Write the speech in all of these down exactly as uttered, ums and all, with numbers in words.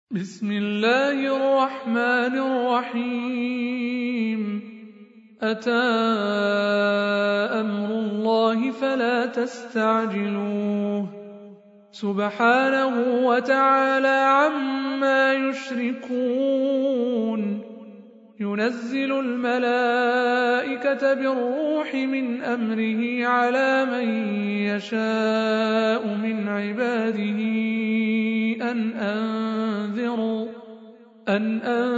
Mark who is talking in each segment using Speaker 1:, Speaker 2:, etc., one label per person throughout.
Speaker 1: بسم الله الرحمن الرحيم أتى أمر الله فلا تستعجلوه سبحانه وتعالى عما يشركون ينزل الملائكة بالروح من أمره على من يشاء من عباده أن أنذروا أن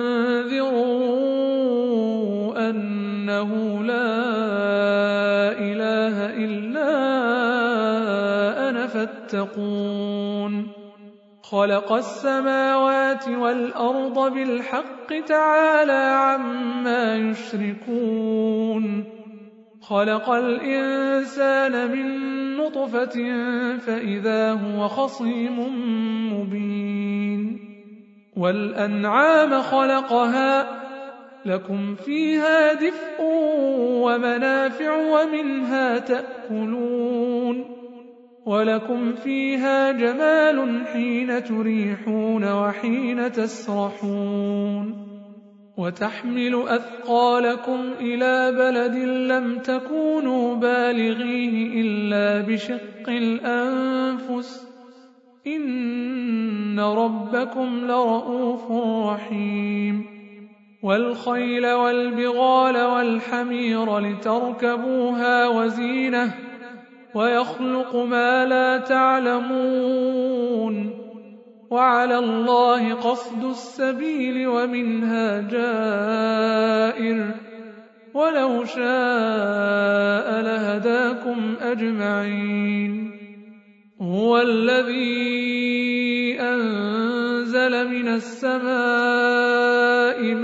Speaker 1: أنذروا أنه لا إله إلا أنا فاتقون خلق السماوات والأرض بالحق تعالى عما يشركون خلق الإنسان من نطفة فإذا هو خصيم مبين والأنعام خلقها لكم فيها دفء ومنافع ومنها تأكلون ولكم فيها جمال حين تريحون وحين تسرحون وتحمل أثقالكم إلى بلد لم تكونوا بالغيه إلا بشق الأنفس إن ربكم لرؤوف رحيم والخيل والبغال والحمير لتركبوها وزينة ويخلق ما لا تعلمون وعلى الله قصد السبيل ومنها جائر ولو شاء لهداكم أجمعين هو الذي أنزل من السماء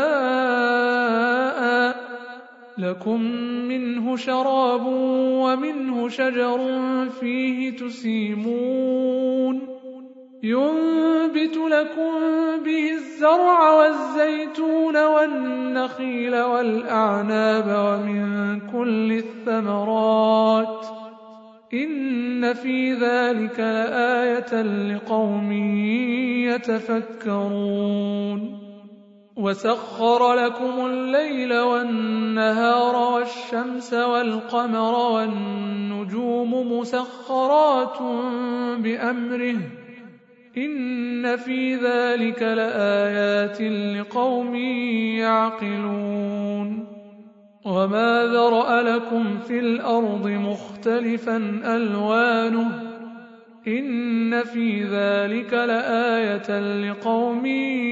Speaker 1: ماء لكم منه شراب ومنه شجر فيه تسيمون ينبت لكم به الزرع والزيتون والنخيل والأعناب ومن كل الثمرات إن في ذلك لآية لقوم يتفكرون وسخر لكم الليل والنهار والشمس والقمر والنجوم مسخرات بأمره إن في ذلك لآيات لقوم يعقلون وما ذرأ لكم في الأرض مختلفا ألوانه إن في ذلك لآية لقوم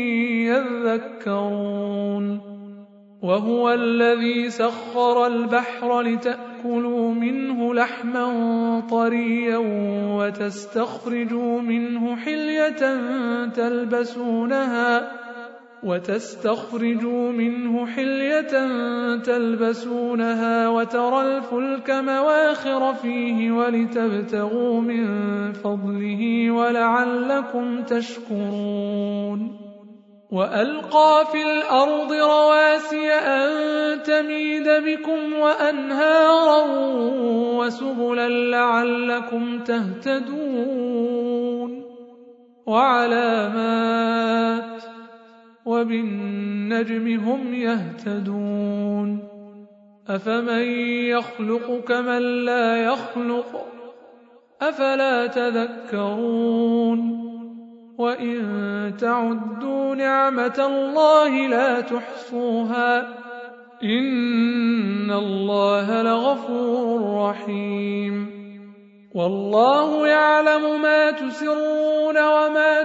Speaker 1: يذكرون وهو الذي سخر البحر لتأكلوا منه لحما طريا وتستخرجوا منه حلية تلبسونها وتستخرجوا منه حلية تلبسونها وترى الفلك مواخر فيه ولتبتغوا من فضله ولعلكم تشكرون وألقى في الأرض رواسي أن تميد بكم وأنهارا وسبلا لعلكم تهتدون وعلامات وبالنجم هم يهتدون أفمن يخلق كمن لا يخلق أفلا تذكرون وإن تعدوا نعمة الله لا تحصوها إن الله لغفور رحيم والله يعلم ما تسرون وما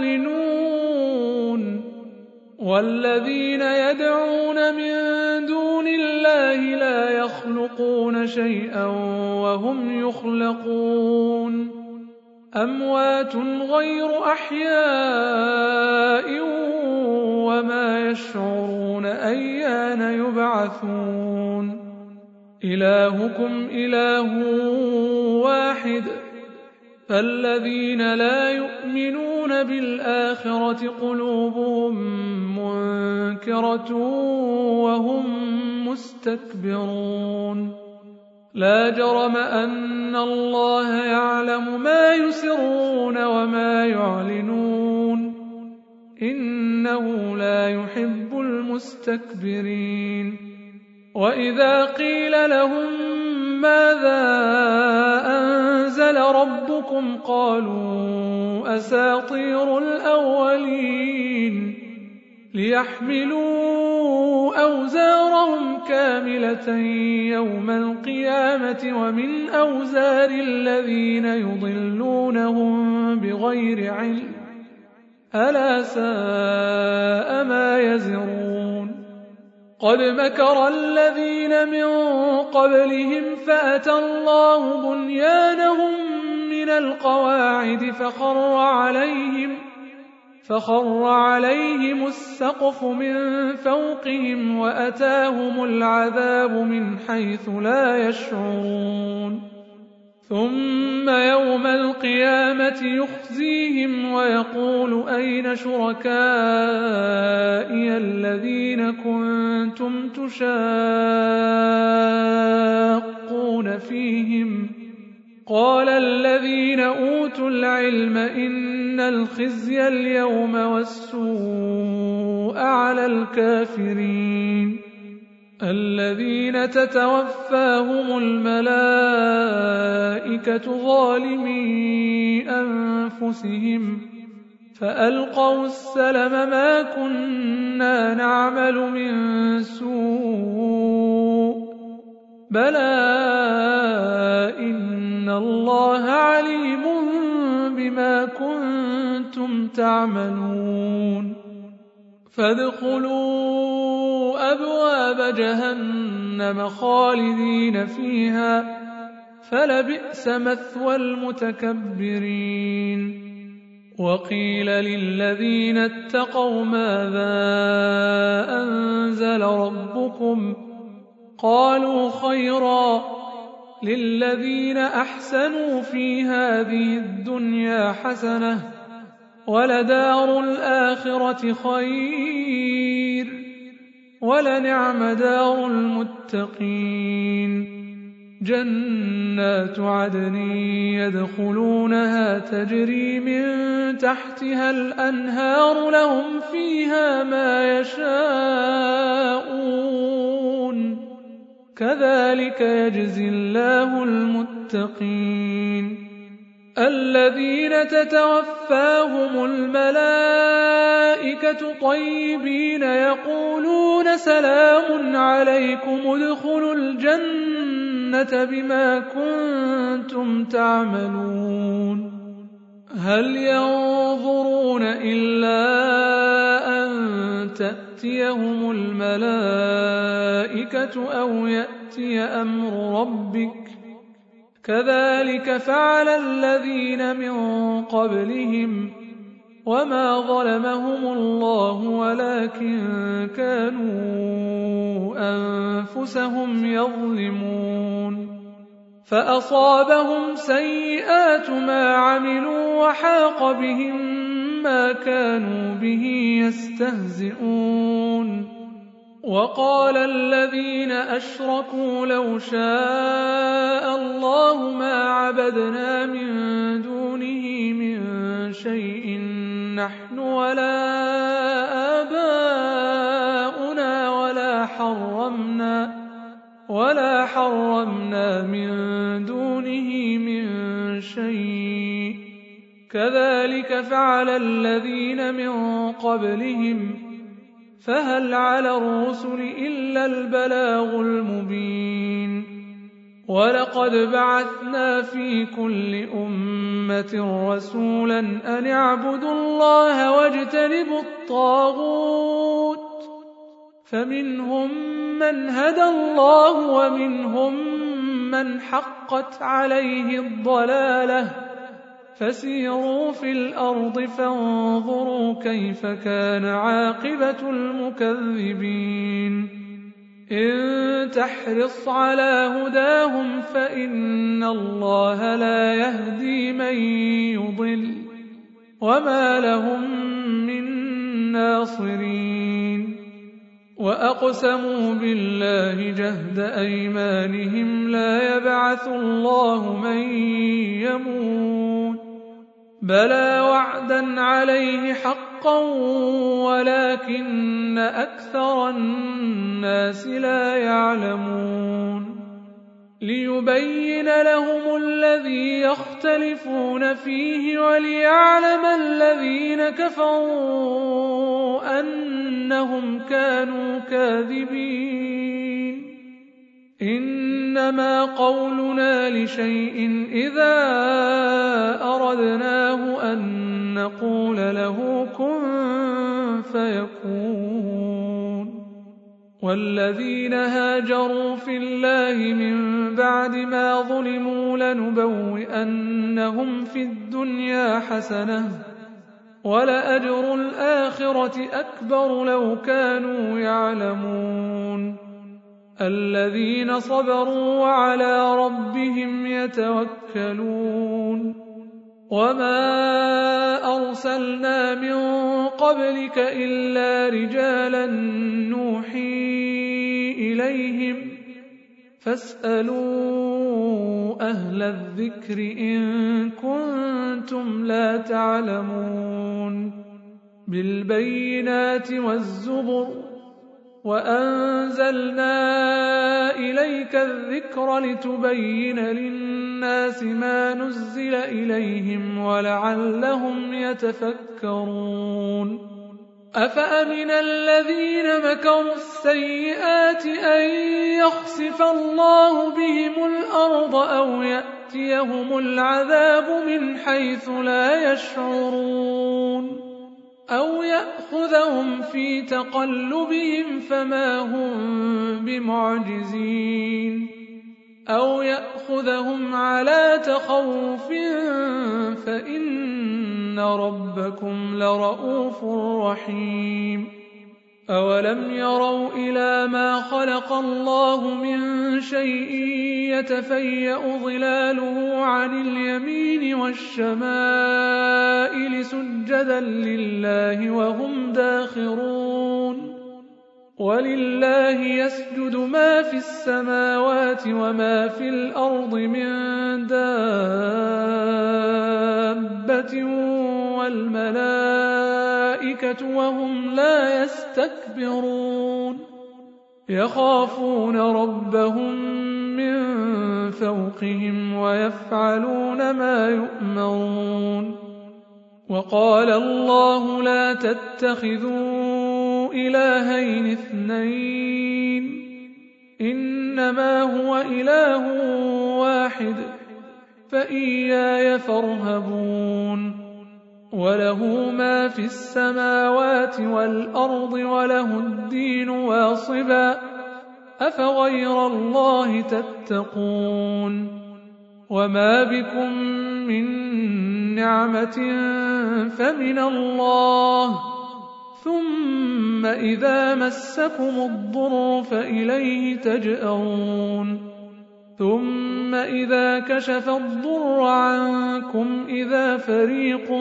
Speaker 1: تعلنون والذين يدعون من دون الله لا يخلقون شيئا وهم يخلقون أموات غير أحياء وما يشعرون أيان يبعثون إلهكم إله واحد فالذين لا يؤمنون بالآخرة قلوبهم منكرة وهم مستكبرون لا جرم أن الله يعلم ما يسرون وما يعلنون إنه لا يحب المستكبرين وإذا قيل لهم ماذا أنزل ربكم قالوا أساطير الأولين ليحملوا أوزارهم كاملة يوم القيامة ومن أوزار الذين يضلونهم بغير علم ألا ساء ما يزرون قد مكر الذين من قبلهم فأتى الله بنيانهم من القواعد فخر عليهم فخر عليهم السقف من فوقهم وأتاهم العذاب من حيث لا يشعرون ثم يوم القيامة يخزيهم ويقول أين شركائي الذين كنتم تشاقون فيهم قال الذين أوتوا العلم إن الخزي اليوم والسوء على الكافرين الذين تتوفاهم الملائكة ظالمي أنفسهم فألقوا السلم ما كنا نعمل من سوء بلى إن الله عليم بما كنتم تعملون فادخلوا أبواب جهنم خالدين فيها فلبئس مثوى المتكبرين وقيل للذين اتقوا ماذا أنزل ربكم قالوا خيرا للذين أحسنوا في هذه الدنيا حسنة ولدار الآخرة خير ولنعم دار المتقين جنات عدن يدخلونها تجري من تحتها الأنهار لهم فيها ما يشاءون كذلك يجزي الله المتقين الذين تتوفاهم الملائكة طيبين يقولون سلام عليكم ادخلوا الجنة بما كنتم تعملون هل ينظرون إلا أن تأتيهم الملائكة أو يأتي أمر ربك كذلك فعل الذين من قبلهم وما ظلمهم الله ولكن كانوا أنفسهم يظلمون فأصابهم سيئات ما عملوا وحاق بهم ما كانوا به يستهزئون وقال الذين أشركوا لو شاء الله ما عبدنا من دونه من شيء نحن ولا آباؤنا ولا حرمنا ولا حرمنا من دونه من شيء كذلك فعل الذين من قبلهم فهل على الرسل إلا البلاغ المبين ولقد بعثنا في كل أمة رسولا أن اعبدوا الله واجتنبوا الطاغوت فمنهم من هدى الله ومنهم من حقت عليه الضلالة فسيروا في الأرض فانظروا كيف كان عاقبة المكذبين إن تحرص على هداهم فإن الله لا يهدي من يضل وما لهم من ناصرين وأقسموا بالله جهد أيمانهم لا يبعث الله من يموت بلى وعدا عليه حقا حقا ولكن أكثر الناس لا يعلمون ليبين لهم الذي يختلفون فيه وليعلم الذين كفروا أنهم كانوا كاذبين إنما قولنا لشيء إذا أردناه أن نقول له كن فيكون والذين هاجروا في الله من بعد ما ظلموا لنبوئنهم في الدنيا حسنة ولأجر الآخرة أكبر لو كانوا يعلمون الذين صبروا وعلى ربهم يتوكلون وما أرسلنا من قبلك إلا رجالا نوحي إليهم فاسألوا أهل الذكر إن كنتم لا تعلمون بالبينات والزبر وأنزلنا إليك الذكر لتبين للناس ما نزل إليهم ولعلهم يتفكرون أفأمن الذين مكروا السيئات أن يخسف الله بهم الأرض أو يأتيهم العذاب من حيث لا يشعرون أو يأخذهم في تقلبهم فما هم بمعجزين أو يأخذهم على تخوف فإن ربكم لرؤوف رحيم أولم يروا إلى ما خلق الله من شيء يتفيأ ظلاله عن اليمين والشمائل سجدا لله وهم داخرون ولله يسجد ما في السماوات وما في الأرض من دابة والملائكة وهم لا يستكبرون يخافون ربهم من فوقهم ويفعلون ما يؤمرون وقال الله لا تتخذوا إلهين اثنين إنما هو إله واحد فإياي فارهبون وله ما في السماوات والأرض وله الدين واصبا أفغير الله تتقون وما بكم من نعمة فمن الله ثم إذا مسكم الضر فإليه تجأرون ثم إذا كشف الضر عنكم إذا فريق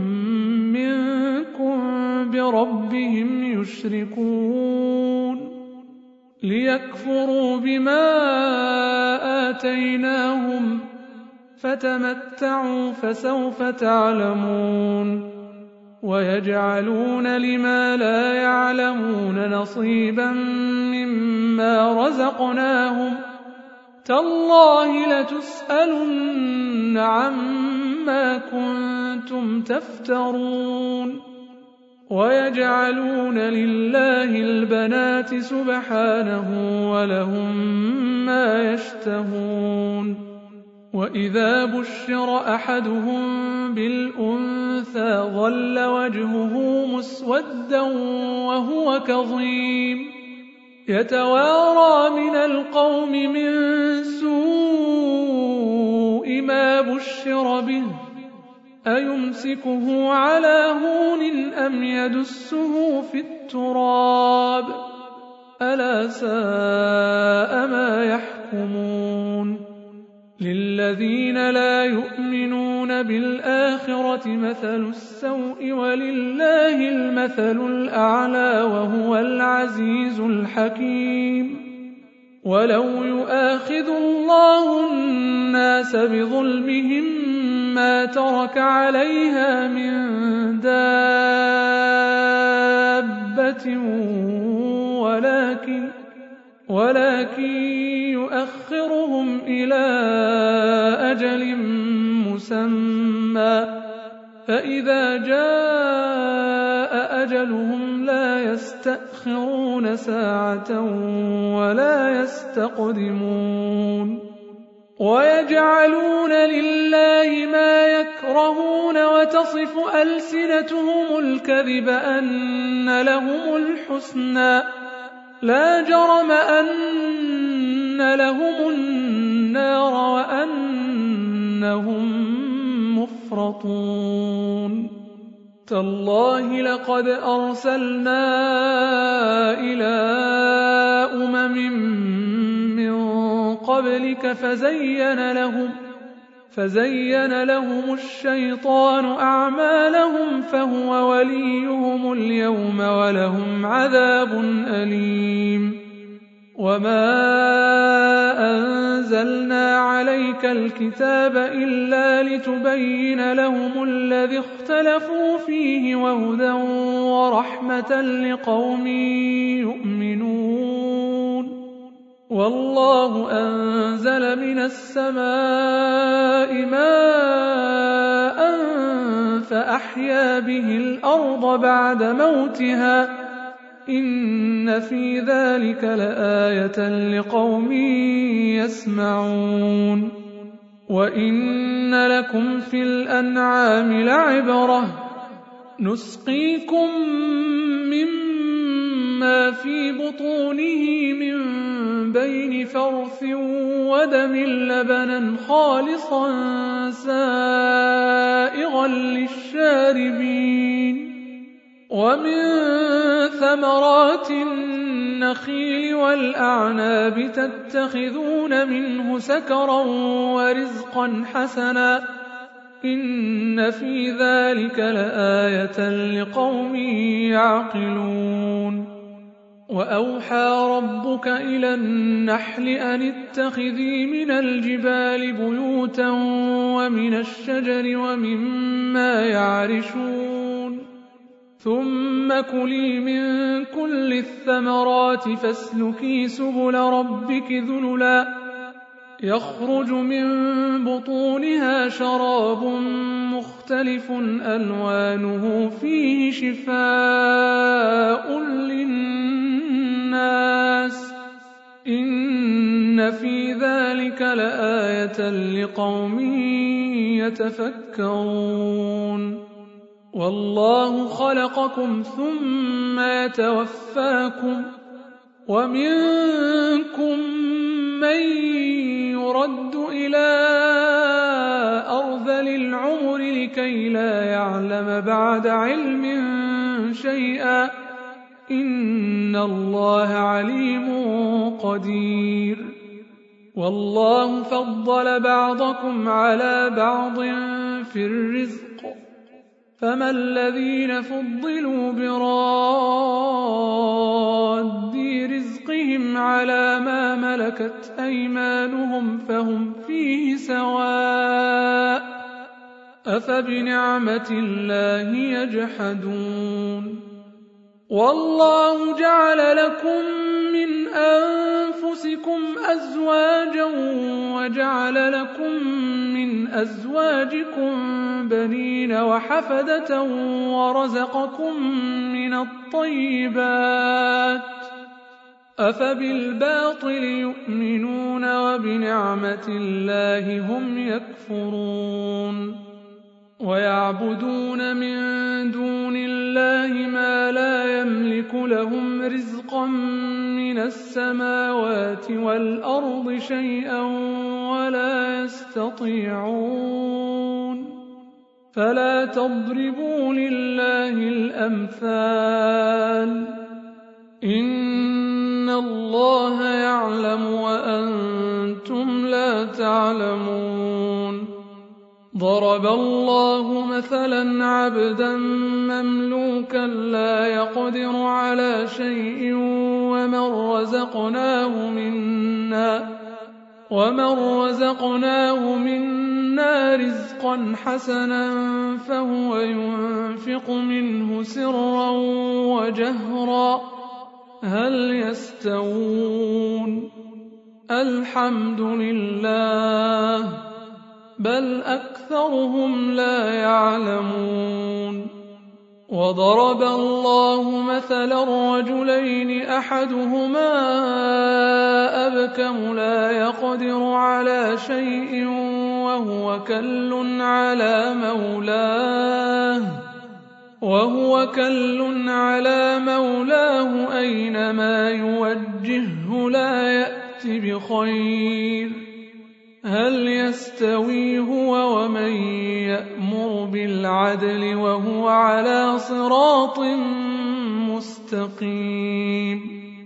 Speaker 1: منكم بربهم يشركون ليكفروا بما آتيناهم فتمتعوا فسوف تعلمون ويجعلون لما لا يعلمون نصيبا مما رزقناهم تالله لتسألن عما كنتم تفترون ويجعلون لله البنات سبحانه ولهم ما يشتهون وإذا بشر أحدهم بالأنثى ظل وجهه مسودا وهو كظيم يتوارى من القوم من سوء ما بشر به أيمسكه على هون أم يدسه في التراب ألا ساء ما يحكمون للذين لا يؤمنون بالآخرة مثل السوء ولله المثل الأعلى وهو العزيز الحكيم ولو يؤاخذ الله الناس بظلمهم ما ترك عليها من دابة عجلة ولكن ولكن يؤخرهم إلى أجل مسمى فإذا جاء أجلهم لا يستأخرون ساعة ولا يستقدمون ويجعلون لله ما يكرهون وتصف ألسنتهم الكذب أن لهم الحسنى لا جرم أن لهم النار وأنهم مفرطون تالله لقد أرسلنا إلى أمم من قبلك فزين لهم فزين لهم الشيطان أعمالهم فهو وليهم اليوم ولهم عذاب أليم وما أنزلنا عليك الكتاب إلا لتبين لهم الذي اختلفوا فيه وهدى ورحمة لقوم يؤمنون والله أنزل من السماء ماء فأحيا به الأرض بعد موتها إن في ذلك لآية لقوم يسمعون وإن لكم في الأنعام لعبرة نسقيكم مما في بطونه من بين فرث ودم لبنا خالصا سائغا للشاربين ومن ثمرات النخيل والأعناب تتخذون منه سكرا ورزقا حسنا إن في ذلك لآية لقوم يعقلون وأوحى ربك إلى النحل أن اتخذي من الجبال بيوتا ومن الشجر ومما يعرشون ثم كلي من كل الثمرات فاسلكي سبل ربك ذللا يخرج من بطونها شراب مختلف ألوانه فيه شفاء للناس إن في ذلك لآية لقوم يتفكرون والله خلقكم ثم يتوفاكم ومنكم من يرد إلى أرذل العمر لكي لا يعلم بعد علم شيئا إن الله عليم قدير والله فضل بعضكم على بعض في الرزق فما الذين فضلوا براد رزقهم على ما ملكت أيمانهم فهم فيه سواء أفبنعمة الله يجحدون والله جعل لكم من أنفسكم أزواجا وجعل لكم من أزواجكم بنين وحفدة ورزقكم من الطيبات أفبالباطل يؤمنون وبنعمة الله هم يكفرون ويعبدون من دون الله ما لا يملك لهم رزقا من السماوات والأرض شيئا ولا يستطيعون فلا تضربوا لله الأمثال إن الله يعلم وأنتم لا تعلمون ضرب الله مثلا عبدا مملوكا لا يقدر على شيء ومن رزقناه منا ومن رزقناه منا رزقا حسنا فهو ينفق منه سرا وجهرا هل يستوون الحمد لله بل أكثرهم لا يعلمون وضرب الله مثلا رجلين أحدهما أبكم لا يقدر على شيء وهو كل على مولاه وهو كل على مولاه أينما يوجهه لا يأت بخير هل يستوي هو ومن يأمر بالعدل وهو على صراط مستقيم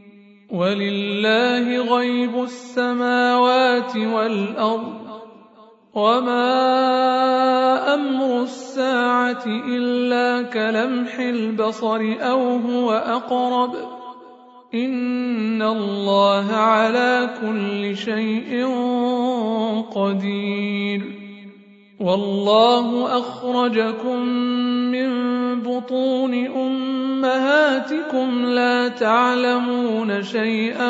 Speaker 1: ولله غيب السماوات والأرض وما أمر الساعة إلا كلمح البصر أو هو أقرب إن الله على كل شيء قدير والله أخرجكم من بطون أمهاتكم لا تعلمون شيئا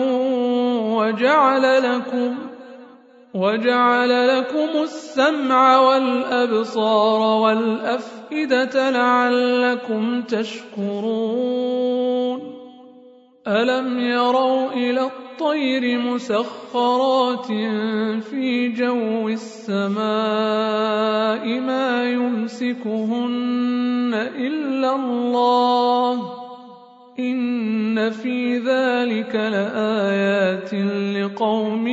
Speaker 1: وجعل لكم وجعل لكم السمع والأبصار والأفئدة لعلكم تشكرون ألم يروا إلى الطير مسخرات في جو السماء ما يمسكهن إلا الله إن في ذلك لآيات لقوم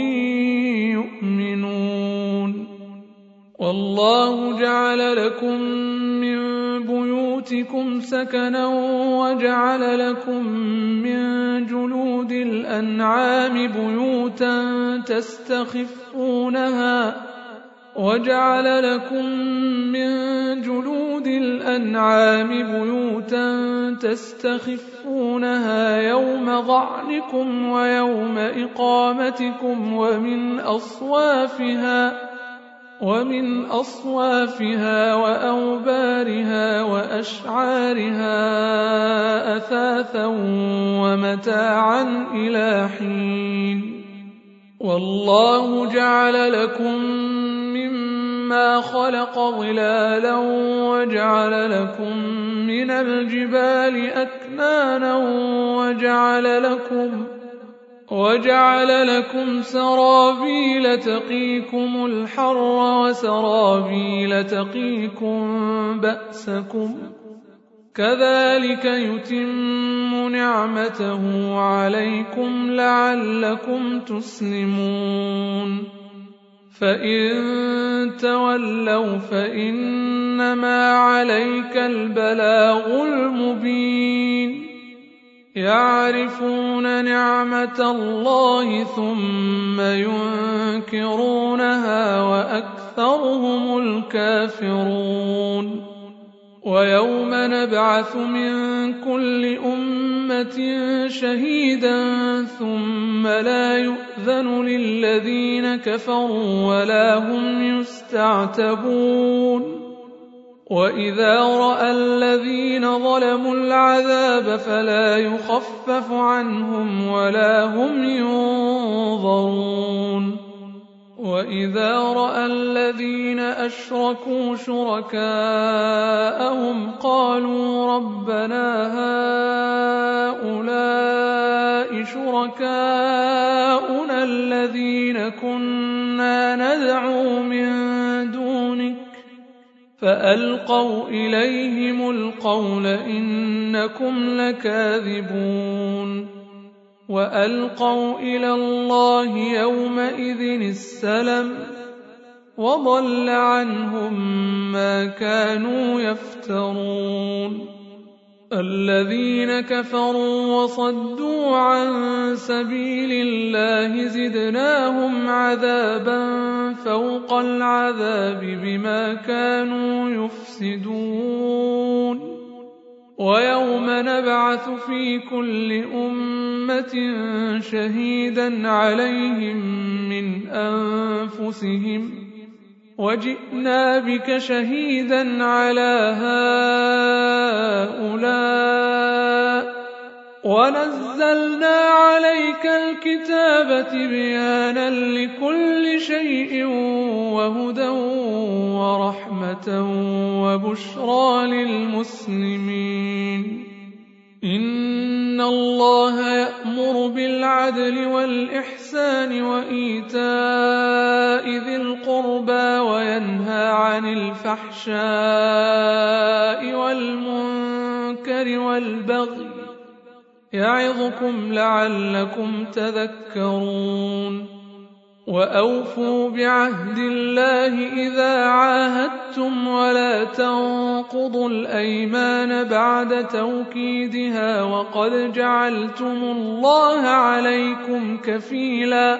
Speaker 1: يؤمنون والله جعل لكم من بيوتكم سكنا وجعل لكم من جلود الأنعام بيوتا تستخفونها وجعل لكم من جلود الأنعام بيوتا تستخفونها يوم ظعنكم ويوم إقامتكم ومن أصوافها ومن أصوافها وأوبارها وأشعارها أثاثا ومتاعا إلى حين والله جعل لكم مما خلق ظلالا وجعل لكم من الجبال أكنانا وجعل لكم وجعل لكم سرابيل تقيكم الحر وسرابيل تقيكم بأسكم كذلك يتم نعمته عليكم لعلكم تسلمون فإن تولوا فإنما عليك البلاغ المبين يعرفون نعمة الله ثم ينكرونها وأكثرهم الكافرون ويوم نبعث من كل أمة شهيدا ثم لا يؤذن للذين كفروا ولا هم يستعتبون وإذا رأى الذين ظلموا العذاب فلا يخفف عنهم ولا هم ينظرون وإذا رأى الذين أشركوا شركاءهم قالوا ربنا هؤلاء شركاؤنا الذين كنا ندعو من دونك فألقوا إليهم القول إنكم لكاذبون وألقوا إلى الله يومئذ السلم وضل عنهم ما كانوا يفترون الذين كفروا وصدوا عن سبيل الله زدناهم عذابا فوق العذاب بما كانوا يفسدون ويوم نبعث في كل أمة شهيدا عليهم من أنفسهم وجئنا بك شهيدا على هؤلاء ونزلنا عليك الكتاب تبيانا لكل شيء وهدى ورحمة وبشرى للمسلمين. إن الله يأمر بالعدل والإحسان وإيتاء ذي القربى وينهى عن الفحشاء والمنكر والبغي يعظكم لعلكم تذكرون. وأوفوا بعهد الله إذا عاهدتم ولا تنقضوا الأيمان بعد توكيدها وقد جعلتم الله عليكم كفيلا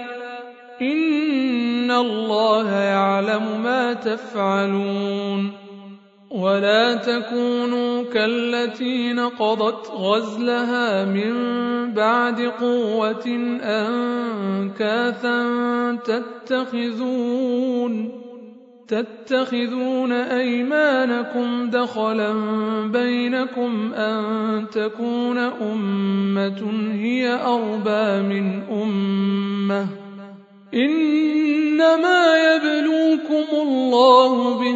Speaker 1: إن الله يعلم ما تفعلون. ولا تكونوا كالتي نقضت غزلها من بعد قوة أنكاثا تتخذون تتخذون أيمانكم دخلا بينكم أن تكون أمة هي أربى من أمة إنما يبلوكم الله به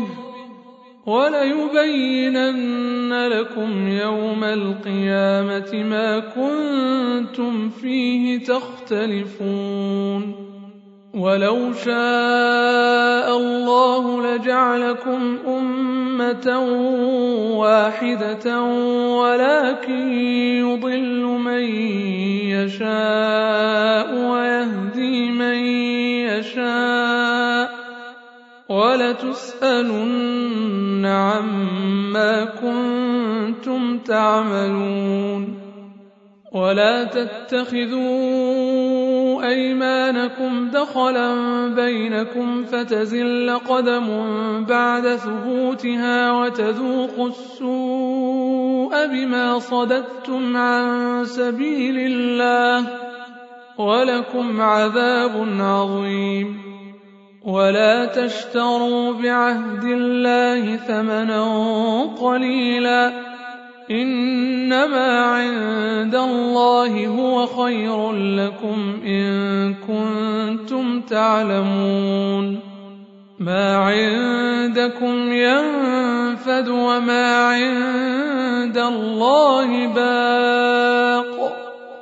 Speaker 1: وليبينن لكم يوم القيامة ما كنتم فيه تختلفون. ولو شاء الله لجعلكم أمة واحدة ولكن يضل من يشاء ويهدي من يشاء ولتسألن عما كنتم تعملون. ولا تتخذوا أيمانكم دخلا بينكم فتزل قدم بعد ثبوتها وتذوقوا السوء بما صددتم عن سبيل الله ولكم عذاب عظيم. ولا تشتروا بعهد الله ثمنا قليلا إنما عند الله هو خير لكم إن كنتم تعلمون. ما عندكم ينفد وما عند الله باق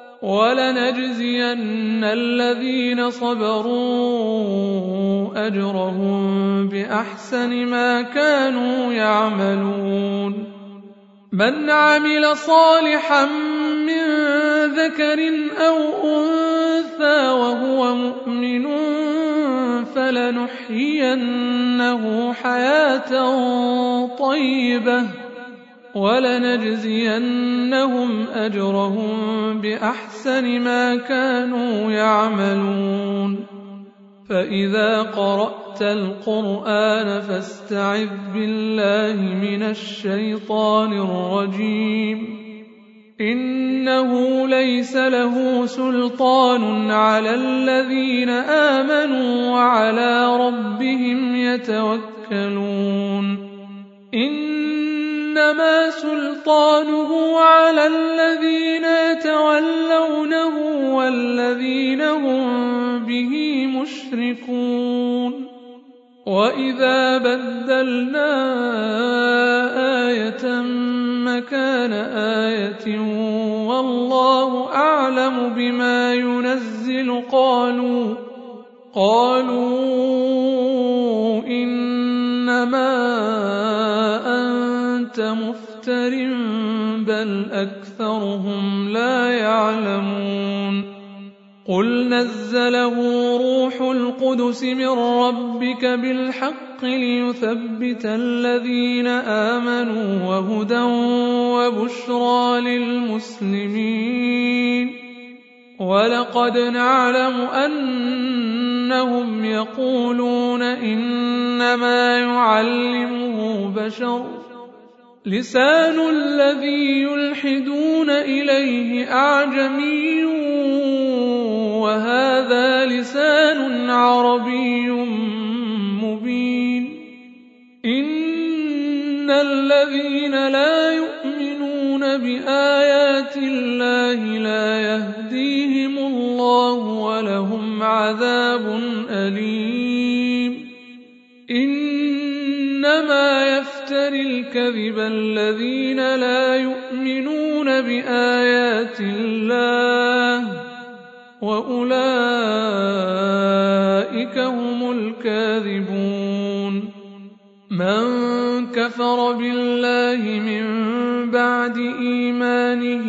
Speaker 1: ولنجزين الذين صبروا أجرهم بأحسن ما كانوا يعملون. من عمل صالحا من ذكر أو أنثى وهو مؤمن فلنحيينه حياة طيبة ولنجزينهم أجرهم بأحسن ما كانوا يعملون. فإذا قرأت القرآن فاستعذ بالله من الشيطان الرجيم إنه ليس له سلطان على الذين آمنوا وعلى ربهم يتوكلون. إنما سلطانه على الذين يتولونه والذين هم به مشركون. وإذا بدلنا آية مكان آية والله أعلم بما ينزل قالوا قالوا إنما أنت مفتر بل أكثرهم لا يعلمون. قل نزله روح القدس من ربك بالحق ليثبت الذين آمنوا وهدى وبشرى للمسلمين. ولقد نعلم أنهم يقولون إنما يعلمه بشر لسان الذي يلحدون إليه أعجمي وهذا لسان عربي مبين إن الذين لا يؤمنون بآيات الله لا يهديهم الله ولهم عذاب أليم إنما يفتري الكذب الذين لا يؤمنون بآيات الله وأولئك هم الكاذبون من كفر بالله من بعد إيمانه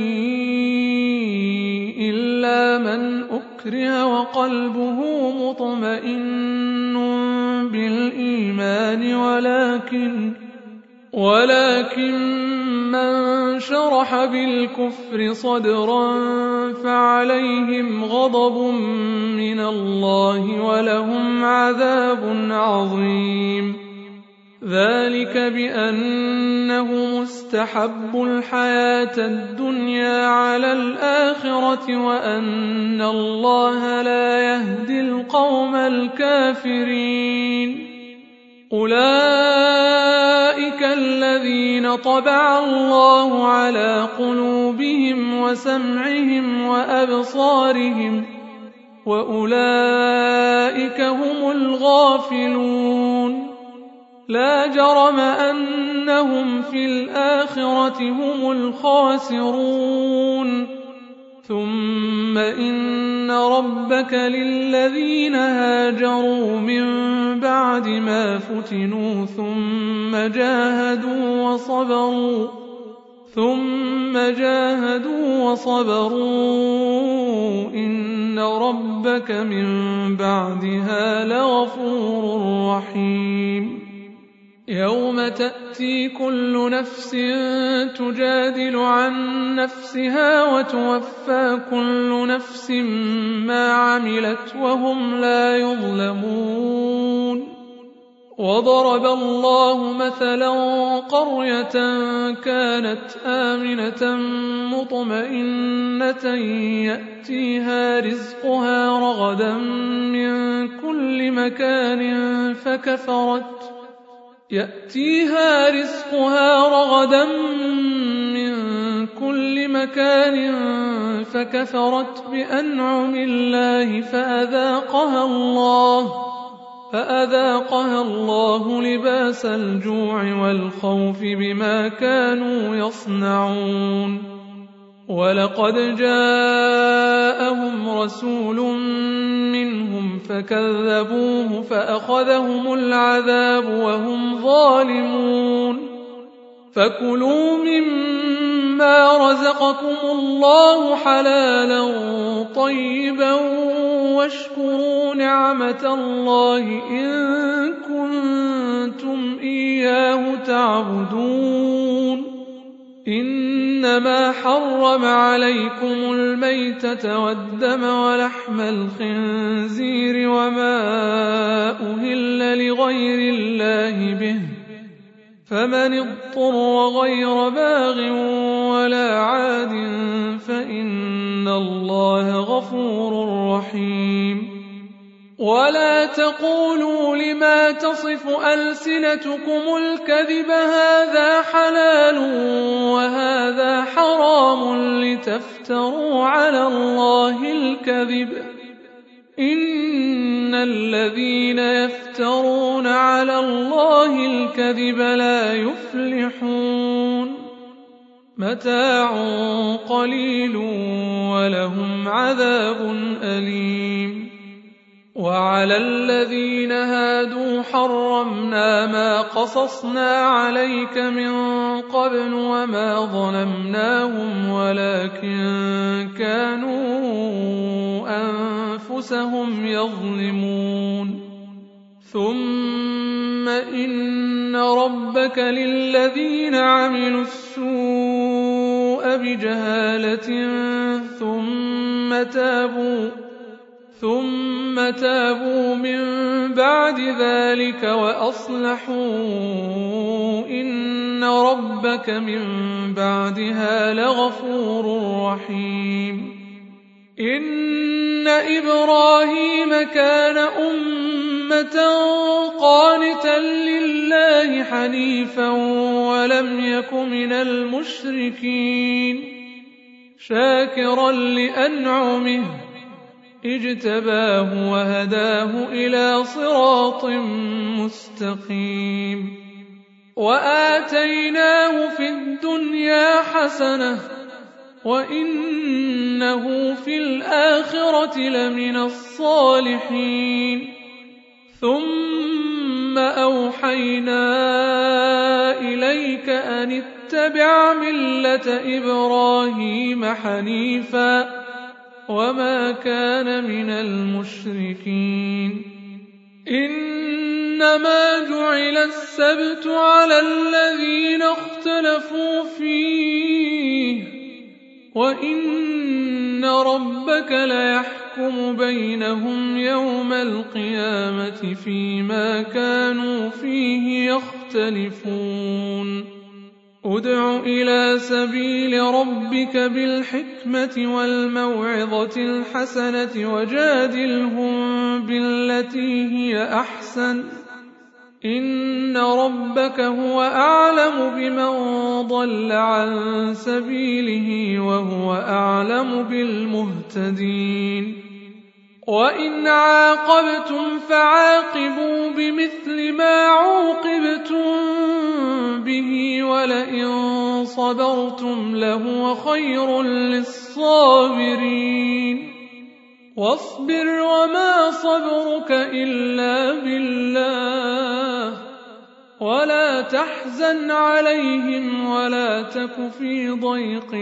Speaker 1: إلا من أكره وقلبه مطمئن بالإيمان ولكن ولكن من شرح بالكفر صدرا فعليهم غضب من الله ولهم عذاب عظيم ذلك بأنه مستحب الحياة الدنيا على الآخرة وأن الله لا يهدي القوم الكافرين أولئك الذين طبع الله على قلوبهم وسمعهم وأبصارهم وأولئك هم الغافلون لا جرم أنهم في الآخرة هم الخاسرون ثم إن ربك للذين هاجروا من بعد ما فتنوا ثم جاهدوا وصبروا ثم جاهدوا وصبروا إن ربك من بعدها لغفور رحيم يوم تأتي كل نفس تجادل عن نفسها وتوفى كل نفس ما عملت وهم لا يظلمون وضرب الله مثلا قرية كانت آمنة مطمئنة يأتيها رزقها رغدا من كل مكان فكفرت يأتيها رزقها رغدا من كل مكان فكفرت بأنعم الله فأذاقها الله فأذاقها الله لباس الجوع والخوف بما كانوا يصنعون ولقد جاءهم رسول منهم فكذبوه فأخذهم العذاب وهم ظالمون فكلوا مما رزقكم الله حلالا طيبا واشكروا نعمة الله إن كنتم إياه تعبدون إنما حرم عليكم الميتة والدم ولحم الخنزير وما أهل لغير الله به فمن اضطر غير باغ ولا عاد فإن الله غفور رحيم ولا تقولوا لما تصف ألسنتكم الكذب هذا حلال وهذا حرام لتفتروا على الله الكذب إن الذين يفترون على الله الكذب لا يفلحون متاع قليل ولهم عذاب أليم وعلى الذين هادوا حرمنا ما قصصنا عليك من قبل وما ظلمناهم ولكن كانوا أنفسهم يظلمون ثم إن ربك للذين عملوا السوء بجهالة ثم تابوا ثم تابوا من بعد ذلك وأصلحوا إن ربك من بعدها لغفور رحيم إن إبراهيم كان أمة قانتا لله حنيفا ولم يك من المشركين شاكرا لأنعمه اجتباه وهداه إلى صراط مستقيم وآتيناه في الدنيا حسنة وإنه في الآخرة لمن الصالحين ثم أوحينا إليك أن اتبع ملة إبراهيم حنيفا وما كان من المشركين إنما جعل السبت على الذين اختلفوا فيه وإن ربك ليحكم بينهم يوم القيامة فيما كانوا فيه يختلفون ادع إلى سبيل ربك بالحكمة والموعظة الحسنة وجادلهم بالتي هي أحسن إن ربك هو أعلم بمن ضل عن سبيله وهو أعلم بالمهتدين وإن عاقبتم فعاقبوا بمثل ما عوقبتم به ولئن صبرتم لهو خير للصابرين واصبر وما صبرك إلا بالله ولا تحزن عليهم ولا تك في ضيق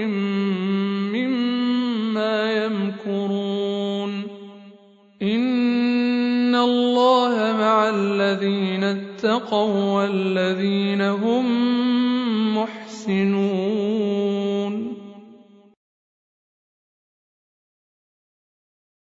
Speaker 1: مما يمكرون إن الله مع الذين اتقوا والذين هم محسنون